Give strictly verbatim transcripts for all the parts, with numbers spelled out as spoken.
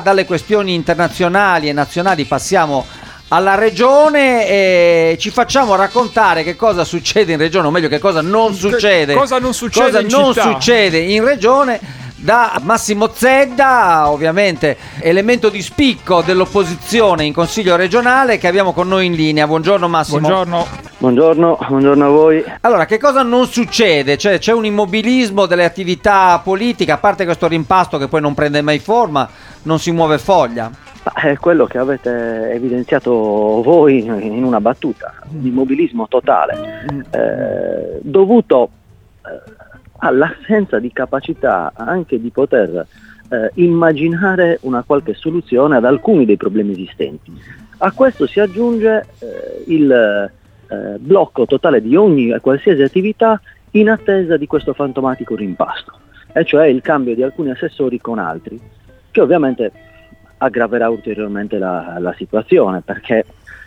dalle questioni internazionali e nazionali passiamo alla regione e ci facciamo raccontare che cosa succede in regione, o meglio che cosa non succede, cosa non succede cosa in non città. succede in regione, da Massimo Zedda, ovviamente elemento di spicco dell'opposizione in Consiglio regionale, che abbiamo con noi in linea. Buongiorno Massimo. Buongiorno. Buongiorno, buongiorno a voi. Allora, che cosa non succede? Cioè, c'è un immobilismo delle attività politiche, a parte questo rimpasto che poi non prende mai forma, non si muove foglia? È quello che avete evidenziato voi in una battuta, l'immobilismo totale, eh, dovuto eh, all'assenza di capacità anche di poter eh, immaginare una qualche soluzione ad alcuni dei problemi esistenti. A questo si aggiunge eh, il eh, blocco totale di ogni e qualsiasi attività in attesa di questo fantomatico rimpasto, e cioè il cambio di alcuni assessori con altri, che ovviamente aggraverà ulteriormente la, la situazione, perché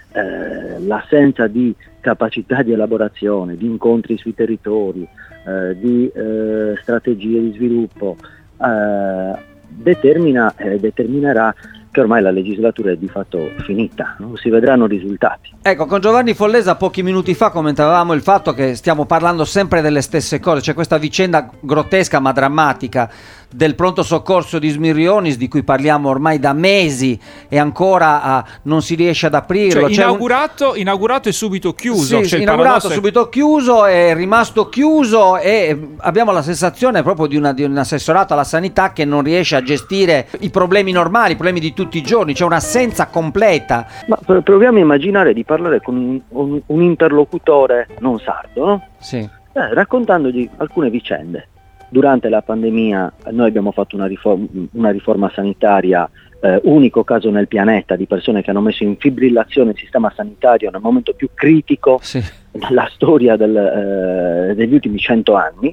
eh, l'assenza di capacità di elaborazione, di incontri sui territori, eh, di eh, strategie di sviluppo eh, determina e eh, determinerà che ormai la legislatura è di fatto finita, non si vedranno risultati. Ecco, con Giovanni Follesa pochi minuti fa commentavamo il fatto che stiamo parlando sempre delle stesse cose. C'è questa vicenda grottesca ma drammatica del pronto soccorso di Smirrionis, di cui parliamo ormai da mesi e ancora ah, non si riesce ad aprirlo. Cioè, inaugurato, un... inaugurato e subito chiuso. Sì, cioè, inaugurato, è... subito chiuso, è rimasto chiuso, e abbiamo la sensazione proprio di, una, di un assessorato alla sanità che non riesce a gestire i problemi normali, i problemi di tutti i giorni. C'è un'assenza completa. Ma proviamo a immaginare di parlare con un, un, un interlocutore non sardo, no? Sì. Eh, raccontandogli alcune vicende. Durante la pandemia noi abbiamo fatto una riforma, una riforma sanitaria, eh, unico caso nel pianeta, di persone che hanno messo in fibrillazione il sistema sanitario nel momento più critico sì. della storia del, eh, degli ultimi cento anni,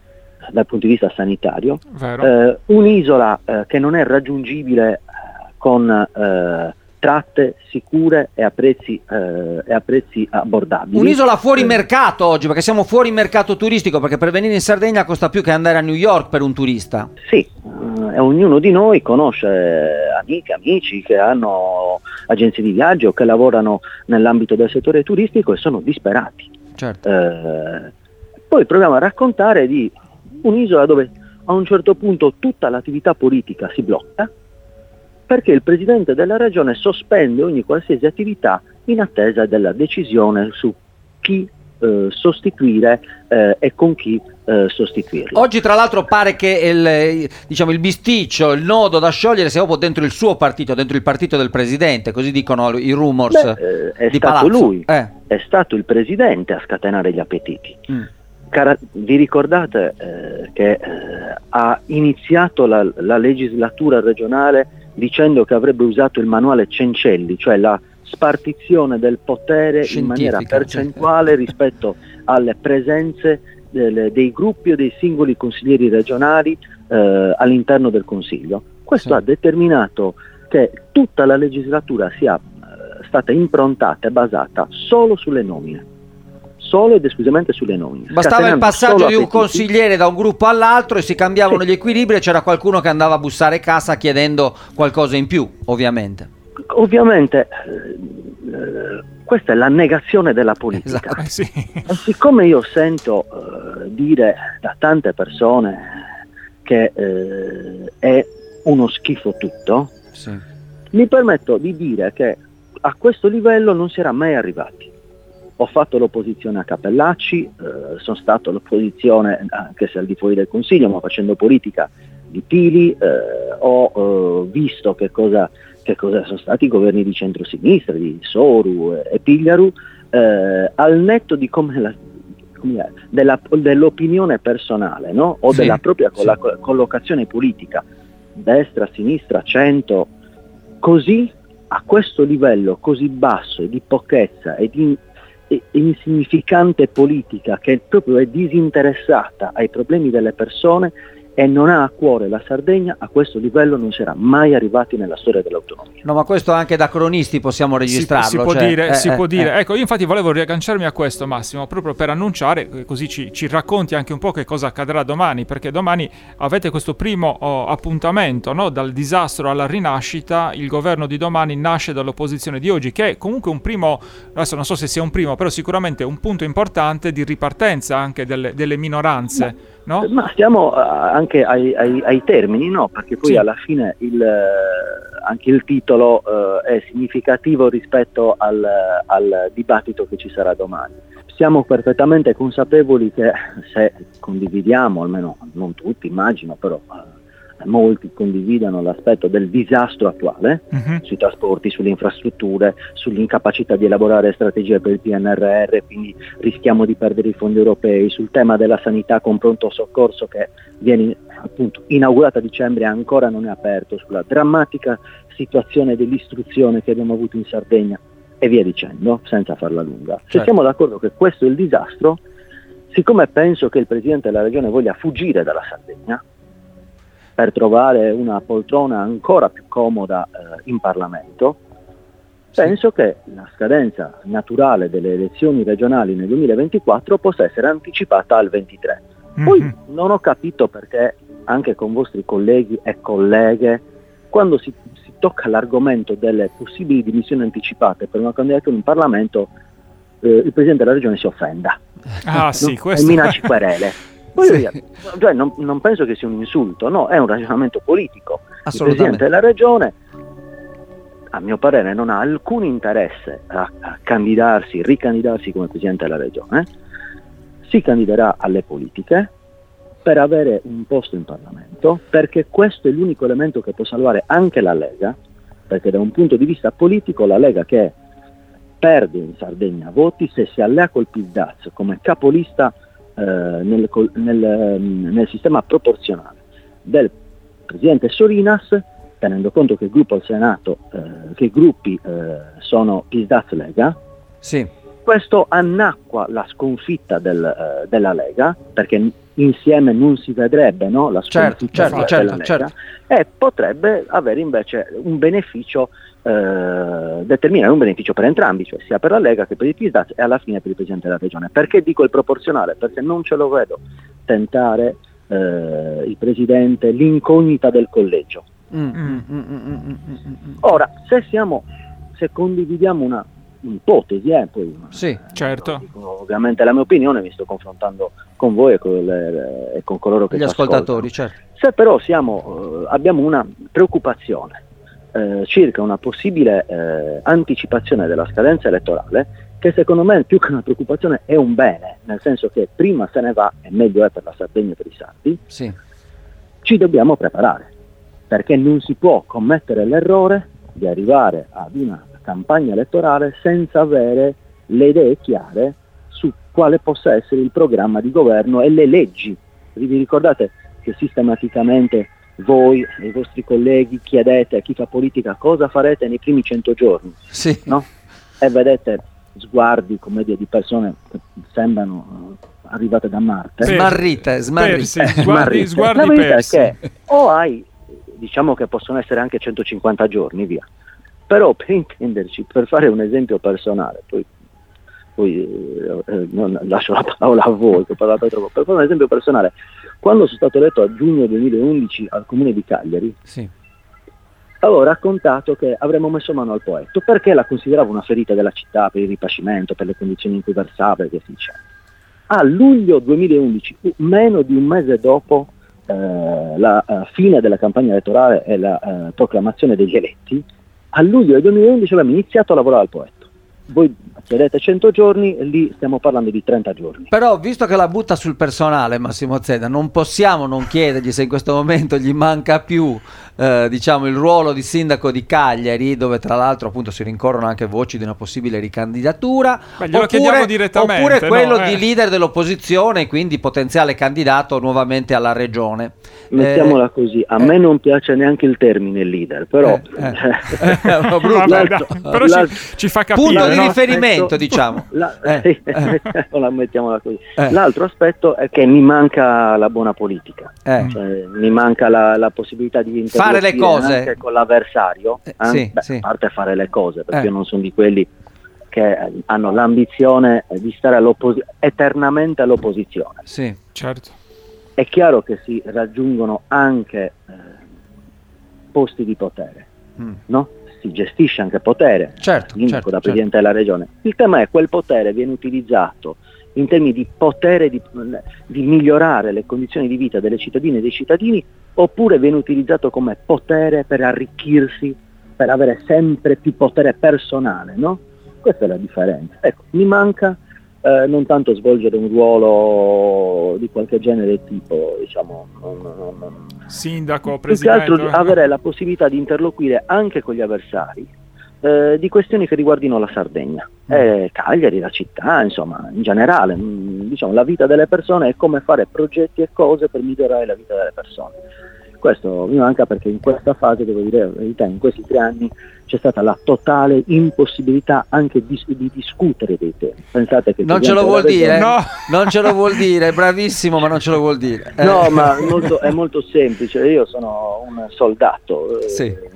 dal punto di vista sanitario. Eh, un'isola eh, che non è raggiungibile eh, con eh, tratte sicure e a prezzi, eh, e a prezzi abbordabili. Un'isola fuori mercato oggi, perché siamo fuori mercato turistico, perché per venire in Sardegna costa più che andare a New York per un turista. Sì, eh, e ognuno di noi conosce amiche, amici che hanno agenzie di viaggio, che lavorano nell'ambito del settore turistico e sono disperati. Certo. Eh, poi proviamo a raccontare di un'isola dove a un certo punto tutta l'attività politica si blocca, perché il presidente della regione sospende ogni qualsiasi attività in attesa della decisione su chi eh, sostituire eh, e con chi eh, sostituirlo. Oggi tra l'altro pare che il, diciamo, il bisticcio, il nodo da sciogliere sia proprio dentro il suo partito, dentro il partito del presidente, così dicono i rumors. Beh, eh, è di stato Palazzo. lui, eh. è stato il presidente a scatenare gli appetiti. Mm. Cara- vi ricordate eh, che eh, ha iniziato la, la legislatura regionale dicendo che avrebbe usato il manuale Cencelli, cioè la spartizione del potere in maniera percentuale rispetto alle presenze delle, dei gruppi o dei singoli consiglieri regionali eh, all'interno del Consiglio. Questo sì. ha determinato che tutta la legislatura sia eh, stata improntata e basata solo sulle nomine. Solo ed esclusivamente sulle nomine. Bastava il passaggio di un consigliere da un gruppo all'altro e si cambiavano sì. gli equilibri, e c'era qualcuno che andava a bussare cassa chiedendo qualcosa in più, ovviamente. Ovviamente eh, questa è la negazione della politica. Esatto. Eh sì. E siccome io sento eh, dire da tante persone che eh, è uno schifo tutto, sì. mi permetto di dire che a questo livello non si era mai arrivati. Ho fatto l'opposizione a Cappellacci, eh, sono stato l'opposizione anche se al di fuori del Consiglio, ma facendo politica di Pili, eh, ho eh, visto che cosa, che cosa sono stati i governi di centrosinistra, di Soru e, e Pigliaru, eh, al netto di come la, come della, dell'opinione personale, no? O sì, della propria sì. colla- collocazione politica, destra, sinistra, centro, così a questo livello così basso di pochezza e di insignificante politica, che proprio è disinteressata ai problemi delle persone, e non ha a cuore la Sardegna, a questo livello non si era mai arrivati nella storia dell'autonomia. No, ma questo anche da cronisti possiamo registrarlo. Si, si può cioè, dire, eh, si eh, può dire. eh. Ecco, io infatti volevo riagganciarmi a questo, Massimo, proprio per annunciare, così ci, ci racconti anche un po' che cosa accadrà domani, perché domani avete questo primo oh, appuntamento, no? Dal disastro alla rinascita. Il governo di domani nasce dall'opposizione di oggi, che è comunque un primo, adesso non so se sia un primo, però sicuramente un punto importante di ripartenza anche delle, delle minoranze. No? Ma stiamo uh, anche ai, ai, ai termini, no? Perché poi sì. alla fine il, uh, anche il titolo uh, è significativo rispetto al, al dibattito che ci sarà domani. Siamo perfettamente consapevoli che se condividiamo, almeno non tutti immagino, però uh, molti condividano l'aspetto del disastro attuale uh-huh. sui trasporti, sulle infrastrutture, sull'incapacità di elaborare strategie per il P N R R, quindi rischiamo di perdere i fondi europei, sul tema della sanità con pronto soccorso che viene appunto inaugurato a dicembre e ancora non è aperto, sulla drammatica situazione dell'istruzione che abbiamo avuto in Sardegna e via dicendo, senza farla lunga. Se certo. siamo d'accordo che questo è il disastro, siccome penso che il Presidente della Regione voglia fuggire dalla Sardegna per trovare una poltrona ancora più comoda eh, in Parlamento, sì. penso che la scadenza naturale delle elezioni regionali nel duemilaventiquattro possa essere anticipata al ventitré. Poi mm-hmm. non ho capito perché anche con vostri colleghi e colleghe, quando si, si tocca l'argomento delle possibili dimissioni anticipate per una candidatura in Parlamento, eh, il Presidente della Regione si offenda ah, no? sì, questo... e minacci querele. Sì. Cioè, non, non penso che sia un insulto, no, è un ragionamento politico. Il Presidente della Regione, a mio parere, non ha alcun interesse a, a candidarsi, ricandidarsi come Presidente della Regione, si candiderà alle politiche per avere un posto in Parlamento, perché questo è l'unico elemento che può salvare anche la Lega, perché da un punto di vista politico la Lega, che perde in Sardegna voti, se si allea col P I S D A Z come capolista Nel, nel, nel sistema proporzionale del Presidente Solinas, tenendo conto che il gruppo al Senato, eh, che i gruppi eh, sono P I S D A Z Lega, sì. questo annacqua la sconfitta del, eh, della Lega, perché insieme non si vedrebbe, no, la sconfitta certo, certo, della certo, Lega, certo. e potrebbe avere invece un beneficio, eh, determinare un beneficio per entrambi, cioè sia per la Lega che per il P I S D A Z e alla fine per il Presidente della Regione. Perché dico il proporzionale? Perché non ce lo vedo tentare eh, il Presidente l'incognita del collegio. Mm, mm, mm, mm, mm, mm, mm. Ora, se siamo, se condividiamo una ipotesi, eh, poi sì, certo. Dico, ovviamente la mia opinione, mi sto confrontando con voi e con, le, e con coloro che gli ci ascoltatori, ascoltano. certo. Se però siamo, eh, abbiamo una preoccupazione eh, circa una possibile eh, anticipazione della scadenza elettorale, che secondo me più che una preoccupazione è un bene, nel senso che prima se ne va e meglio è per la Sardegna e per i sardi, sì. ci dobbiamo preparare, perché non si può commettere l'errore di arrivare ad una campagna elettorale senza avere le idee chiare su quale possa essere il programma di governo e le leggi. Vi ricordate che sistematicamente voi e i vostri colleghi chiedete a chi fa politica cosa farete nei primi cento giorni, sì. no? E vedete sguardi, commedie di persone che sembrano uh, arrivate da Marte. Per, smarrite, smarrite. Per, sì, sguardi, sguardi La verità persi. è che o hai, diciamo che possono essere anche centocinquanta giorni, via. Però per intenderci, per fare un esempio personale, poi, poi eh, non, lascio la parola a voi, che ho parlato troppo, per fare un esempio personale, quando sono stato eletto a giugno duemilaundici al comune di Cagliari, sì. avevo raccontato che avremmo messo mano al Poetto, perché la consideravo una ferita della città, per il ripascimento, per le condizioni in cui versava e che si diceva. A luglio duemilaundici, meno di un mese dopo eh, la uh, fine della campagna elettorale e la uh, proclamazione degli eletti, a luglio del duemilaundici abbiamo iniziato a lavorare al Poetto. Voi chiedete cento giorni, lì stiamo parlando di trenta giorni. Però, visto che la butta sul personale, Massimo Zedda, non possiamo non chiedergli se in questo momento gli manca più eh, diciamo il ruolo di sindaco di Cagliari, dove tra l'altro appunto si rincorrono anche voci di una possibile ricandidatura. Beh, glielo chiediamo direttamente, oppure quello no? eh. di leader dell'opposizione, quindi potenziale candidato nuovamente alla regione. Mettiamola eh, così, a me non piace neanche il termine leader, però eh, eh. Vabbè, l'altro, però l'altro, ci, ci fa punto capire, di no? riferimento, aspetto, diciamo. La, eh, eh. la mettiamola così. Eh. L'altro aspetto è che mi manca la buona politica, Eh. cioè, mi manca la, la possibilità di Fare le cose anche con l'avversario, eh, eh? sì, Beh, sì. a parte fare le cose, perché Eh. io non sono di quelli che hanno l'ambizione di stare all'opposi- eternamente all'opposizione. Sì, certo. È chiaro che si raggiungono anche eh, posti di potere, Mm. no? Si gestisce anche potere, Certo, sindaco, certo, da presidente della regione. Il tema è quel potere viene utilizzato in termini di potere di, di migliorare le condizioni di vita delle cittadine e dei cittadini, oppure viene utilizzato come potere per arricchirsi, per avere sempre più potere personale, no? Questa è la differenza. Ecco, mi manca eh, non tanto svolgere un ruolo di qualche genere tipo, diciamo, non, non, non, Sindaco, più che altro presidente. di avere la possibilità di interloquire anche con gli avversari eh, di questioni che riguardino la Sardegna, eh, Cagliari, la città, insomma, in generale, mh, diciamo, la vita delle persone e come fare progetti e cose per migliorare la vita delle persone. Questo mi manca perché in questa fase, devo dire la verità, in questi tre anni c'è stata la totale impossibilità anche di, di discutere dei temi. Pensate che Non ce lo vuol Regione... dire, No. non ce lo vuol dire, bravissimo, ma non ce lo vuol dire. Eh. No, ma è molto, è molto semplice. Io sono un soldato. Sì. Eh,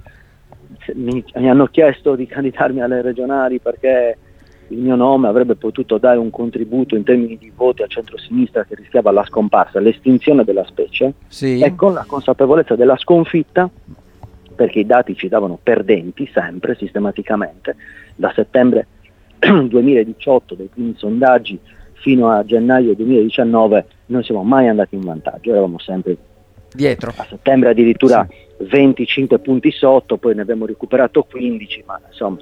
Mi, mi hanno chiesto di candidarmi alle regionali perché il mio nome avrebbe potuto dare un contributo in termini di voti al centro-sinistra che rischiava la scomparsa, l'estinzione della specie, Sì. e con la consapevolezza della sconfitta, perché i dati ci davano perdenti sempre, sistematicamente, da settembre duemiladiciotto, dei primi sondaggi, fino a gennaio duemiladiciannove, non siamo mai andati in vantaggio, eravamo sempre Dietro. a settembre addirittura Sì. venticinque punti sotto, poi ne abbiamo recuperato quindici, ma insomma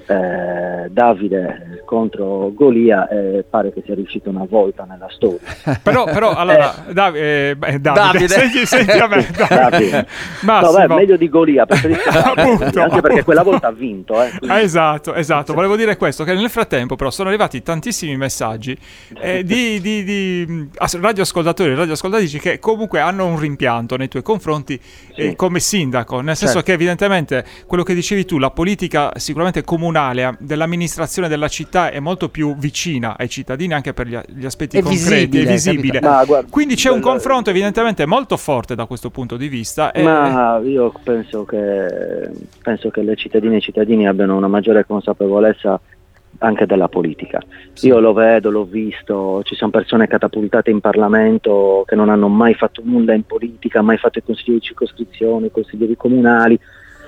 eh, Davide contro Golia eh, pare che sia riuscito una volta nella storia. Però, però allora, Dav- eh, beh, Davide, Davide. Senti, senti a me, Davide. Massimo. No, beh, meglio di Golia, preferisco Davide, Appunto, anche perché appunto. quella volta ha vinto. Eh, quindi- Ah, esatto, esatto. Volevo dire questo, che nel frattempo però sono arrivati tantissimi messaggi eh, di, di, di mh, as- radioascoltatori e radioascoltatrici che comunque hanno un rimpianto nei tuoi confronti eh, Sì. come sindaco, nel senso Certo. che evidentemente quello che dicevi tu, la politica sicuramente comunale a- dell'amministrazione della città è molto più vicina ai cittadini anche per gli, a- gli aspetti È concreti, visibile, è visibile. Ma guarda, Quindi c'è un quello- confronto evidentemente molto forte da questo punto di vista. e- Ma io penso che, penso che le cittadine e i cittadini abbiano una maggiore consapevolezza anche della politica. Sì. Io lo vedo, l'ho visto, ci sono persone catapultate in Parlamento che non hanno mai fatto nulla in politica, mai fatto i consiglieri di circoscrizione, i consiglieri comunali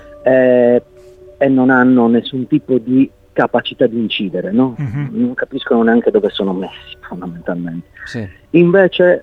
eh, e non hanno nessun tipo di capacità di incidere, no? Mhm. Non capiscono neanche dove sono messi fondamentalmente. Sì. Invece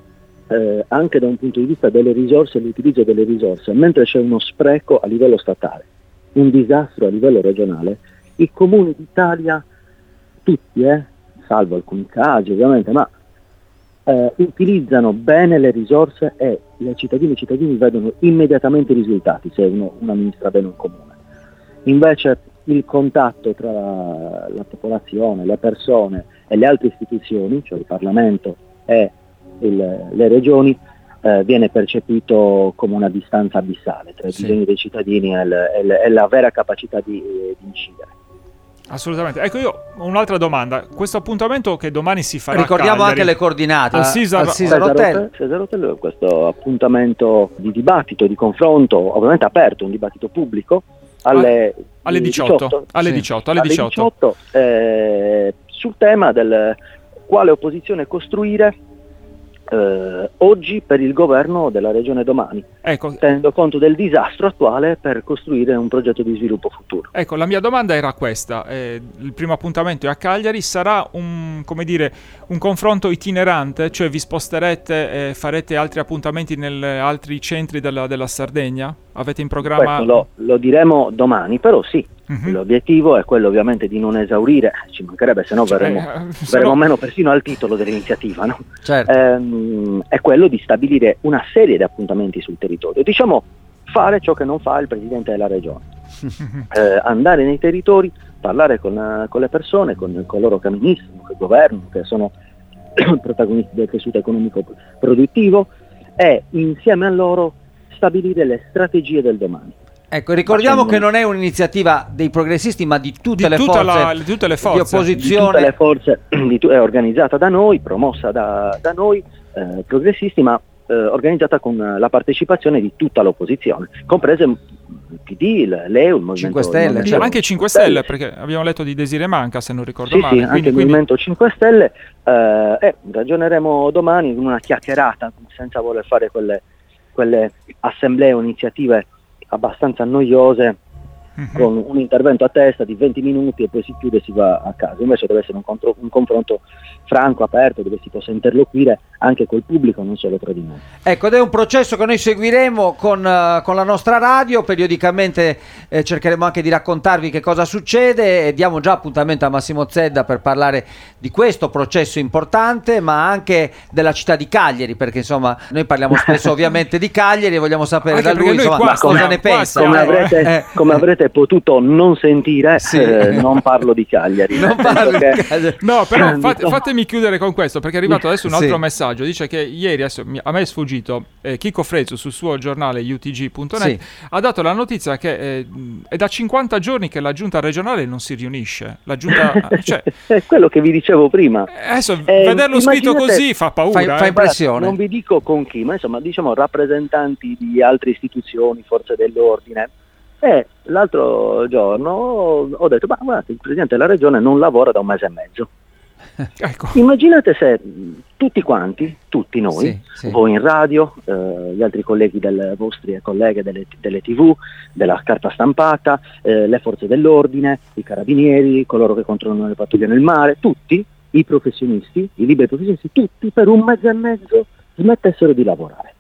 eh, anche da un punto di vista delle risorse e l'utilizzo delle risorse, mentre c'è uno spreco a livello statale, un disastro a livello regionale, i comuni d'Italia, tutti, eh, salvo alcuni casi ovviamente, ma eh, utilizzano bene le risorse e le cittadine e i cittadini vedono immediatamente i risultati se uno, uno amministra bene un comune. Invece il contatto tra la, la popolazione, le persone e le altre istituzioni, cioè il Parlamento e il, le regioni, eh, viene percepito come una distanza abissale tra i Sì. bisogni dei cittadini e, le, e, le, e la vera capacità di, eh, di incidere. Assolutamente. Ecco, io ho un'altra domanda. Questo appuntamento che domani si farà Ricordiamo a anche Cagliari, le coordinate al al Cesar- Cesar Hotel. Cesar Hotel, questo appuntamento di dibattito, di confronto, ovviamente aperto, un dibattito pubblico, alle, alle diciotto, alle Sì. diciotto, alle alle diciotto. diciotto, eh, sul tema del quale opposizione costruire eh, oggi per il governo della regione domani, Ecco, tenendo conto del disastro attuale per costruire un progetto di sviluppo futuro. ecco, la mia domanda era questa. Eh, il primo appuntamento è a Cagliari, sarà un, come dire, un confronto itinerante, cioè vi sposterete e farete altri appuntamenti negli altri centri della, della Sardegna? Avete in programma? Questo lo, lo diremo domani, però sì, Mhm. l'obiettivo è quello ovviamente di non esaurire, ci mancherebbe, se no Cioè, verremo, eh, se verremo no- meno persino al titolo dell'iniziativa, no? Certo. Ehm, è quello di stabilire una serie di appuntamenti sul territorio, diciamo fare ciò che non fa il presidente della regione, eh, andare nei territori, parlare con, eh, con le persone, con coloro che amministrano, che governano, che sono protagonisti del tessuto economico produttivo, e insieme a loro stabilire le strategie del domani. Ecco, ricordiamo che non è un'iniziativa dei progressisti, ma di tutte, di le, tutta forze la, di tutte le forze di opposizione. Di tutte le forze, di tu- è organizzata da noi, promossa da, da noi, eh, progressisti, ma eh, organizzata con la partecipazione di tutta l'opposizione, comprese il P D, l'E U, il Movimento cinque Stelle, il Movimento cioè, anche cinque Stelle, perché abbiamo letto di Desirée Manca, se non ricordo sì, male. sì, anche quindi, il quindi... Movimento cinque Stelle, eh, eh, ragioneremo domani in una chiacchierata, senza voler fare quelle, quelle assemblee o iniziative abbastanza noiose, mm-hmm. con un intervento a testa di venti minuti e poi si chiude e si va a casa. Invece deve essere un, contro- un confronto franco, aperto, dove si possa interloquire anche col pubblico, non solo tra di noi. Ecco, ed è un processo che noi seguiremo con, uh, con la nostra radio, periodicamente eh, cercheremo anche di raccontarvi che cosa succede e diamo già appuntamento a Massimo Zedda per parlare di questo processo importante, ma anche della città di Cagliari, perché insomma noi parliamo spesso ovviamente di Cagliari e vogliamo sapere anche da lui insomma, qua, cosa come, ne pensa. Come eh, avrete, eh. come avrete potuto non sentire, Sì. eh, non parlo di Cagliari. Non parlo Perché- di Cagliari. No, però fate- fatemi chiudere con questo, perché è arrivato adesso un altro Sì. messaggio. Dice che ieri, adesso mi- a me è sfuggito, eh, Chico Frezzo sul suo giornale u t g punto net Sì. ha dato la notizia che eh, è da cinquanta giorni che la giunta regionale non si riunisce. La giunta, cioè, è quello che vi dicevo prima. adesso Eh, vederlo scritto immaginate- così fa paura. Fai- fai eh. impressione. Non vi dico con chi, ma insomma diciamo rappresentanti di altre istituzioni, forze dell'ordine. E l'altro giorno ho detto, ma guardate, il Presidente della Regione non lavora da un mese e mezzo. Ecco. Immaginate se mh, tutti quanti, tutti noi, Sì, sì. voi in radio, eh, gli altri colleghi delle vostre colleghe delle, delle tivù, della carta stampata, eh, le forze dell'ordine, i carabinieri, coloro che controllano le pattuglie nel mare, tutti, i professionisti, i liberi professionisti, tutti per un mese e mezzo smettessero di lavorare.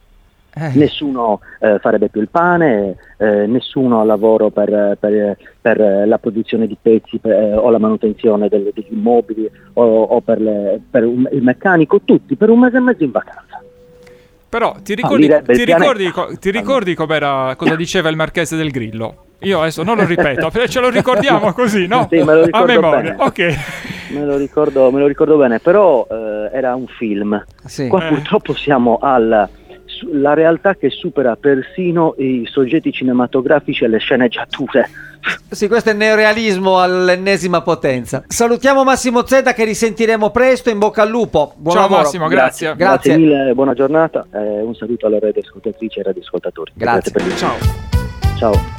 Eh. Nessuno eh, farebbe più il pane, eh, nessuno ha lavoro per, per, per la produzione di pezzi per, eh, o la manutenzione del, degli immobili o, o per, le, per un, il meccanico, tutti per un mese e mezzo in vacanza. Però ti ricordi, direbbe il ti ricordi, pianeta. co- ti ricordi com'era, cosa diceva il Marchese del Grillo? Io adesso non lo ripeto, perché ce lo ricordiamo così, no? Sì, me lo A ricordo memoria, bene. ok. Me lo ricordo, me lo ricordo bene, però eh, era un film. Sì. Qua Eh. purtroppo siamo alla su- la realtà che supera persino i soggetti cinematografici e le sceneggiature. Sì, questo è il neorealismo all'ennesima potenza. Salutiamo Massimo Zedda che risentiremo presto, in bocca al lupo. Buon Ciao lavoro. Massimo, grazie. Grazie. Grazie mille, buona giornata e un saluto alle radioascoltatrici e radioascoltatori. Grazie. per il- Ciao. Ciao.